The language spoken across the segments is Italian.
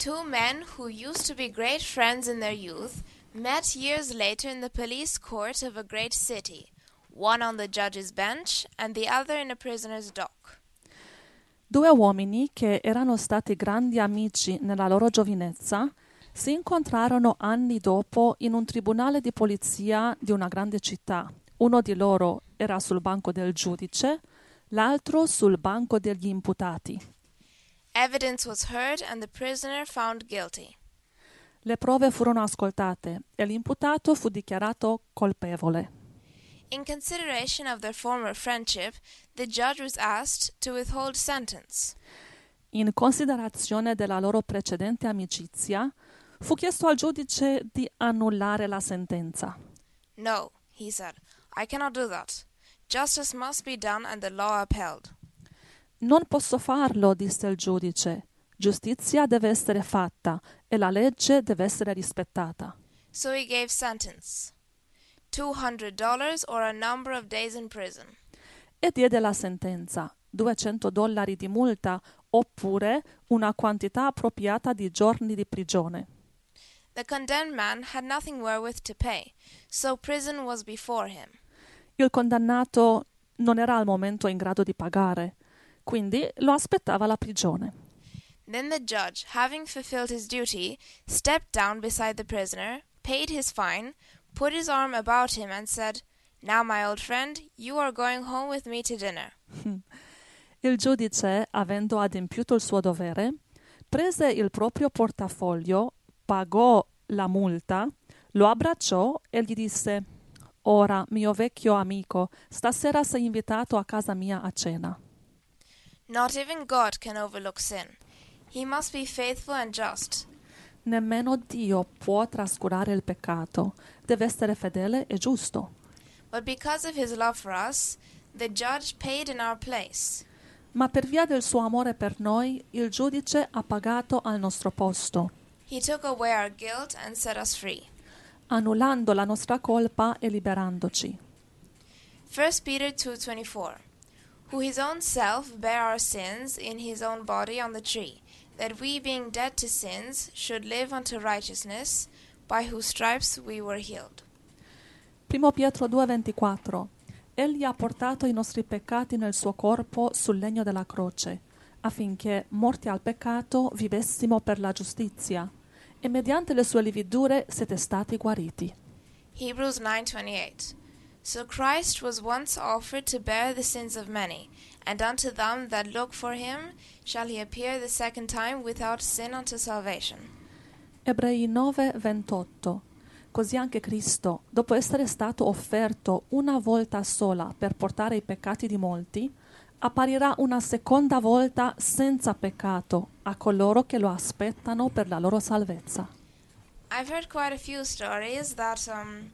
Two men who used to be great friends in their youth met years later in the police court of a great city, one on the judge's bench and the other in a prisoner's dock. Due uomini che erano stati grandi amici nella loro giovinezza si incontrarono anni dopo in un tribunale di polizia di una grande città. Uno di loro era sul banco del giudice, l'altro sul banco degli imputati. Evidence was heard and the prisoner found guilty. Le prove furono ascoltate e l'imputato fu dichiarato colpevole. In consideration of their former friendship, the judge was asked to withhold sentence. In considerazione della loro precedente amicizia, fu chiesto al giudice di annullare la sentenza. No, he said, I cannot do that. Justice must be done and the law upheld. Non posso farlo, disse il giudice. Giustizia deve essere fatta e la legge deve essere rispettata. So he gave sentence. $200 or a number of days in prison. E diede la sentenza, $200 di multa oppure una quantità appropriata di giorni di prigione. The condemned man had nothing wherewith to pay, so prison was before him. Il condannato non era al momento in grado di pagare, quindi lo aspettava la prigione. Then the judge, having fulfilled his duty, stepped down beside the prisoner, paid his fine, put his arm about him and said, Now, my old friend, you are going home with me to dinner. Il giudice, avendo adempiuto il suo dovere, prese il proprio portafoglio, pagò la multa, lo abbracciò e gli disse: Ora, mio vecchio amico, stasera sei invitato a casa mia a cena. Not even God can overlook sin. He must be faithful and just. Nemmeno Dio può trascurare il peccato, deve essere fedele e giusto. But because of his love for us, the judge paid in our place. Ma per via del suo amore per noi, il giudice ha pagato al nostro posto, He took away our guilt and set us free. annullando la nostra colpa e liberandoci. 1 Peter 2:24. Who his own self bare our sins in his own body on the tree, that we being dead to sins should live unto righteousness, by whose stripes we were healed. 1 Pietro 2,24 Egli ha portato i nostri peccati nel suo corpo sul legno della croce, affinché, morti al peccato, vivessimo per la giustizia, e mediante le sue lividure siete stati guariti. Hebrews 9:28. So Christ was once offered to bear the sins of many, and unto them that look for him shall he appear the second time without sin unto salvation. Ebrei 9,28 Così anche Cristo, dopo essere stato offerto una volta sola per portare i peccati di molti, apparirà una seconda volta senza peccato a coloro che lo aspettano per la loro salvezza. I've heard quite a few stories that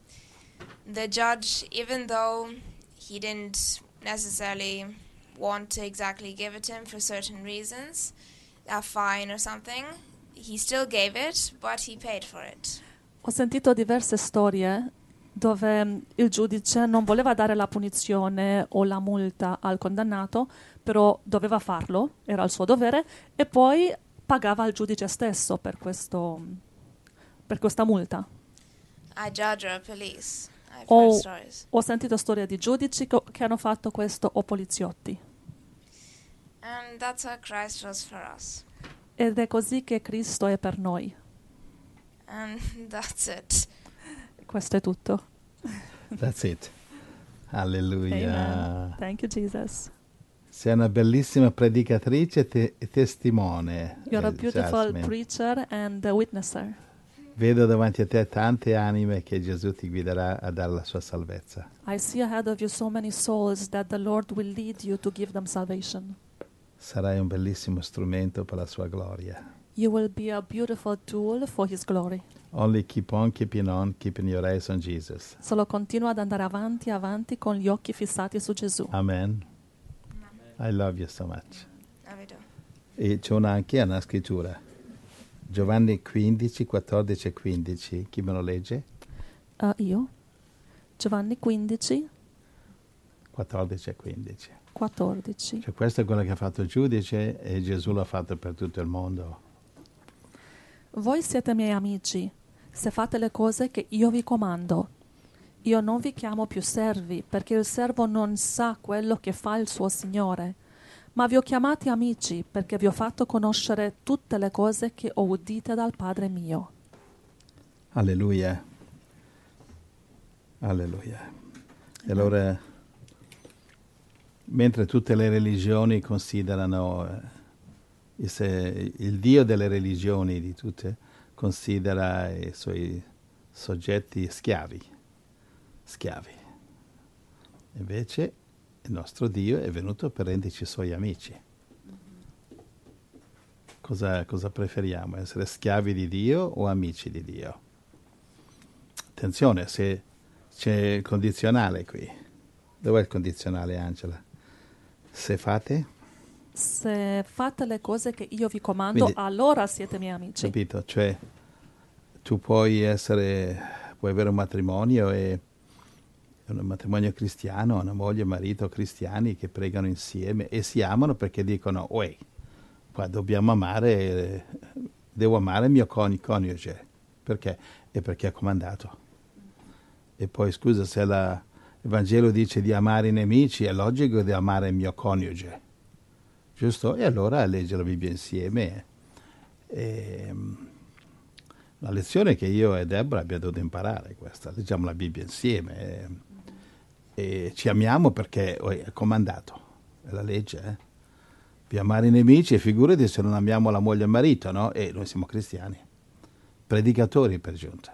the judge, even though he didn't necessarily want to exactly give it to him for certain reasons, a fine or something, he still gave it, but he paid for it. Ho sentito diverse storie dove il giudice non voleva dare la punizione o la multa al condannato, però doveva farlo, era il suo dovere, e poi pagava al giudice stesso per questa multa. A judge or a police. I've heard stories. Ho sentito storie di giudici che hanno fatto questo o poliziotti. And that's how Christ was for us. Ed è così che Cristo è per noi. And that's it. Questo è tutto. That's it. Alleluia. Amen. Thank you, Jesus. Sei una bellissima predicatrice e testimone. You're a beautiful Jasmine. preacher and a witnesser. Vedo davanti a te tante anime che Gesù ti guiderà a dare la sua salvezza. I see ahead of you so many souls that the Lord will lead you to give them salvation. Sarai un bellissimo strumento per la sua gloria. You will be a beautiful tool for His glory. Only keep on, keeping your eyes on Jesus. Solo continua ad andare avanti con gli occhi fissati su Gesù. Amen. I love you so much. I do. E c'è anche una scrittura. Giovanni 15, 14 e 15. Chi me lo legge? Io? Giovanni 15, 14 e 15. 14. Cioè, questo è quello che ha fatto il giudice e Gesù l'ha fatto per tutto il mondo. Voi siete miei amici, se fate le cose che io vi comando. Io non vi chiamo più servi, perché il servo non sa quello che fa il suo Signore, ma vi ho chiamati amici, perché vi ho fatto conoscere tutte le cose che ho udite dal Padre mio. Alleluia. Alleluia. E allora, mentre tutte le religioni considerano, il Dio delle religioni di tutte, considera i suoi soggetti schiavi. Invece il nostro Dio è venuto per renderci suoi amici. Cosa preferiamo? Essere schiavi di Dio o amici di Dio? Attenzione, se c'è il condizionale qui. Dov'è il condizionale, Angela? Se fate le cose che io vi comando, quindi, allora siete miei amici. Capito? Cioè, tu puoi avere un matrimonio cristiano, una moglie e marito cristiani che pregano insieme e si amano perché dicono, qua devo amare il mio coniuge. Perché? È perché è comandato. E poi, scusa, se il Vangelo dice di amare i nemici, è logico di amare il mio coniuge. Giusto? E allora legge la Bibbia insieme. La lezione che io e Deborah abbiamo dovuto imparare questa. Leggiamo la Bibbia insieme. E ci amiamo perché è comandato. È la legge, Di amare i nemici, e figurati se non amiamo la moglie e il marito, no? E noi siamo cristiani. Predicatori per giunta.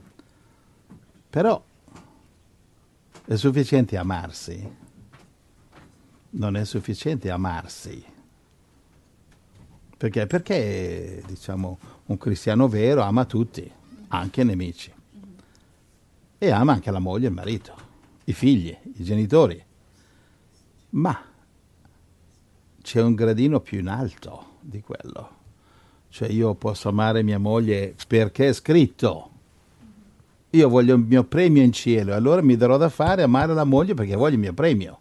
Però è sufficiente amarsi? Non è sufficiente amarsi. Perché? Perché, diciamo, un cristiano vero ama tutti, anche i nemici. E ama anche la moglie e il marito, i figli, i genitori. Ma c'è un gradino più in alto di quello. Cioè io posso amare mia moglie perché è scritto. Io voglio il mio premio in cielo, allora mi darò da fare amare la moglie perché voglio il mio premio.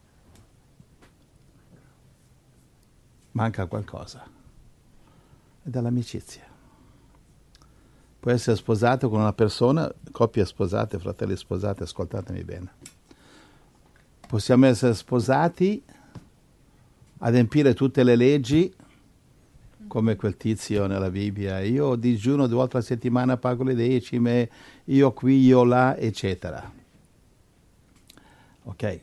Manca qualcosa. È dall'amicizia. Puoi essere sposato con una persona, coppie sposate, fratelli sposati, ascoltatemi bene. Possiamo essere sposati, adempiere tutte le leggi, come quel tizio nella Bibbia, io digiuno 2 volte a settimana, pago le decime, io qui, io là, eccetera. Ok?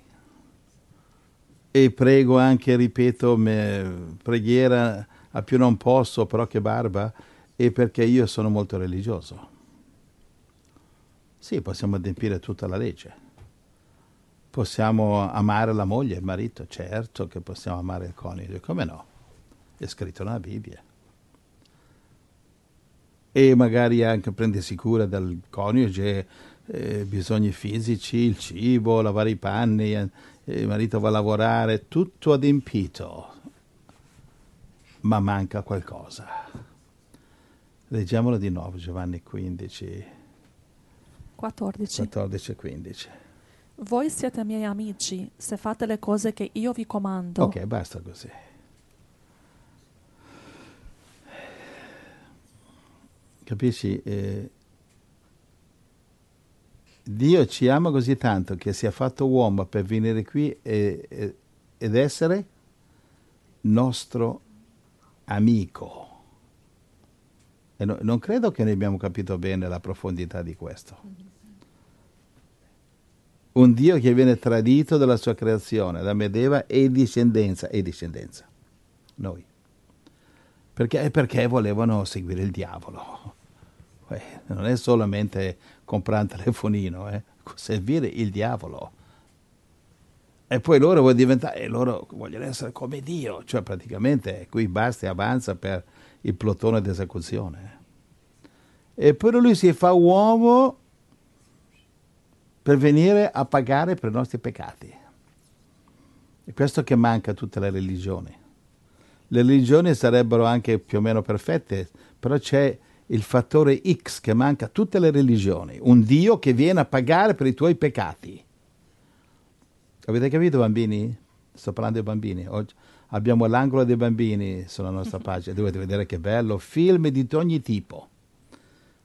E prego anche, ripeto, preghiera a più non posso, però che barba, e perché io sono molto religioso. Sì, possiamo adempiere tutta la legge. Possiamo amare la moglie e il marito, certo che possiamo amare il coniuge, come no? È scritto nella Bibbia. E magari anche prendersi cura del coniuge, bisogni fisici, il cibo, lavare i panni, il marito va a lavorare, tutto adempito. Ma manca qualcosa. Leggiamolo di nuovo, Giovanni 15, 14 e 15. Voi siete miei amici, se fate le cose che io vi comando. Ok, basta così. Capisci? Dio ci ama così tanto che si è fatto uomo per venire qui ed essere nostro amico. E non credo che noi abbiamo capito bene la profondità di questo. Un Dio che viene tradito dalla sua creazione, da Medeva e discendenza. Noi. Perché volevano seguire il diavolo. Non è solamente comprare un telefonino, servire il diavolo. E poi loro vogliono essere come Dio, cioè praticamente qui basta e avanza per il plotone d'esecuzione. E poi lui si fa uomo per venire a pagare per i nostri peccati. È questo che manca a tutte le religioni. Le religioni sarebbero anche più o meno perfette, però c'è il fattore X che manca a tutte le religioni, un Dio che viene a pagare per i tuoi peccati. Avete capito, bambini? Sto parlando dei bambini. Oggi abbiamo l'angolo dei bambini sulla nostra pagina, dovete vedere che bello, film di ogni tipo.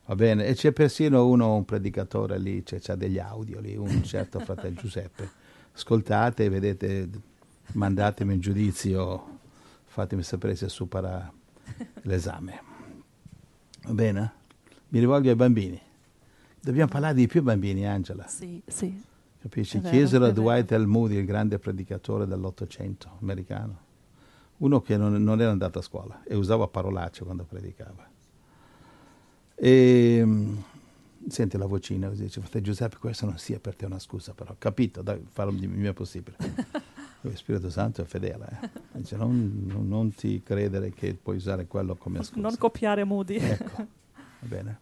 Va bene? E c'è persino un predicatore lì, c'ha degli audio lì, un certo fratello Giuseppe. Ascoltate, vedete, mandatemi un giudizio, fatemi sapere se supera l'esame. Va bene? Mi rivolgo ai bambini. Dobbiamo parlare di più bambini, Angela. Sì, sì. Capisci? È vero, Chiesero a è vero. Dwight L. Moody, il grande predicatore dell'Ottocento americano, uno che non era andato a scuola e usava parolacce quando predicava. E senti la vocina così, dice: fratello Giuseppe, questo non sia per te una scusa, però capito, dai, farò il mio possibile. Lo Spirito Santo è fedele, dice: non ti credere che puoi usare quello come scusa. Non copiare Moody. Ecco, va bene.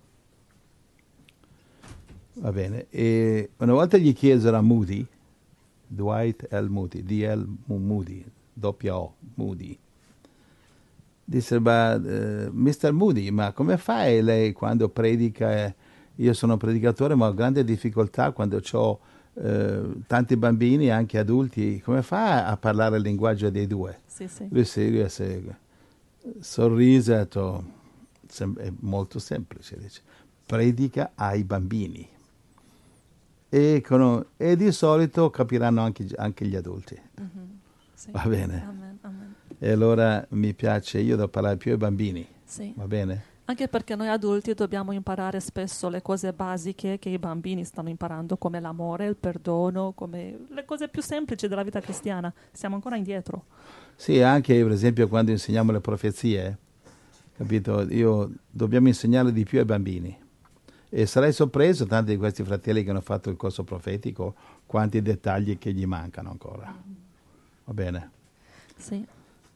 Va bene. E una volta gli chiesero a Moody, Dwight L. Moody, D.L. Moody, W.O. Moody, disse: Mr. Moody, ma come fai lei quando predica? Io sono un predicatore, ma ho grande difficoltà quando ho tanti bambini, anche adulti. Come fa a parlare il linguaggio dei due? Sì, sì. Lui sorrise e ha detto: è molto semplice, dice: predica ai bambini. E di solito capiranno anche gli adulti. Mm-hmm. Sì. Va bene? Amen, amen. E allora mi piace, io devo parlare più ai bambini. Sì. Va bene? Anche perché noi adulti dobbiamo imparare spesso le cose basiche che i bambini stanno imparando, come l'amore, il perdono, come le cose più semplici della vita cristiana. Siamo ancora indietro. Sì, anche per esempio quando insegniamo le profezie, capito? Dobbiamo insegnare di più ai bambini. E sarei sorpreso, tanti di questi fratelli che hanno fatto il corso profetico, quanti dettagli che gli mancano ancora. Va bene? Sì.